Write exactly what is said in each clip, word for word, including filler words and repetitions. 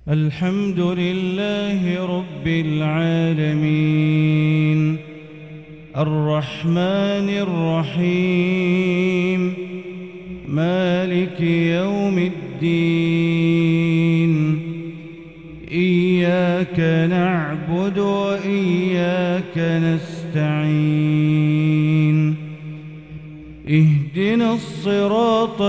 الحمد لله رب العالمين الرحمن الرحيم مالك يوم الدين إياك نعبد وإياك نستعين اهدنا الصراط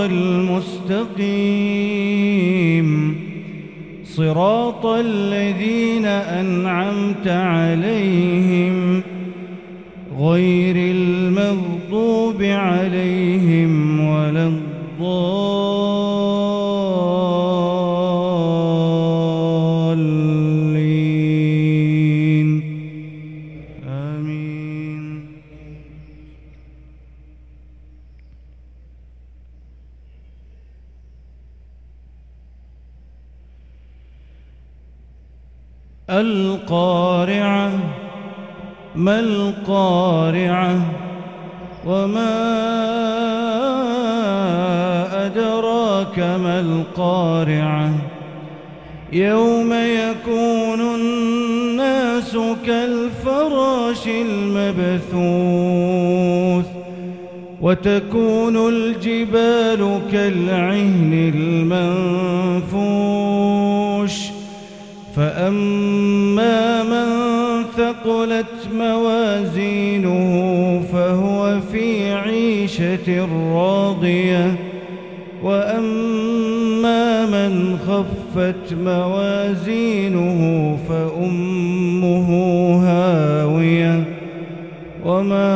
المستقيم صراط الذين أنعمت عليهم غير المغضوب عليهم ولا الضالين آمين. القارعة ما القارعة وما أدراك ما القارعة يوم يكون الناس كالفراش المبثوث وتكون الجبال كالعهن المنفوش فأما من ثقلت موازينه فهو في عيشة راضية وأما من خفت موازينه فأمه هاوية وما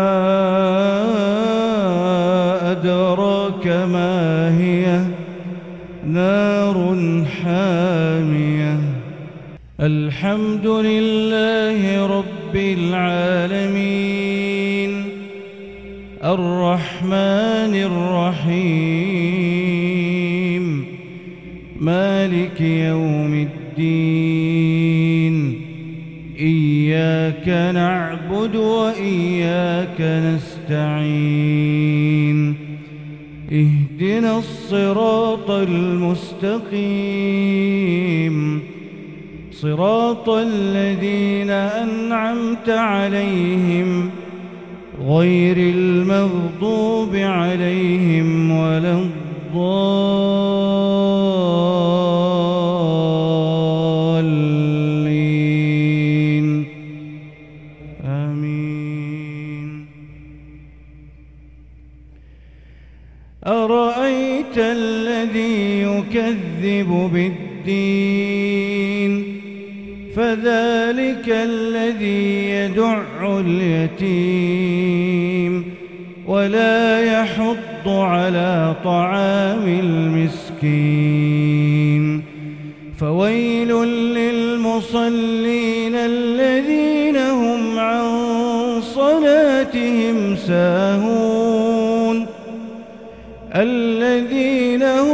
أدراك ما هي نار حامية. الحمد لله رب العالمين الرحمن الرحيم مالك يوم الدين إياك نعبد وإياك نستعين اهدنا الصراط المستقيم صراط الذين أنعمت عليهم غير المغضوب عليهم ولا الضالين آمين. أرأيت الذي يكذب بالدين فذلك الذي يدع اليتيم ولا يحض على طعام المسكين فويل للمصلين الذين هم عن صلاتهم ساهون الذين هم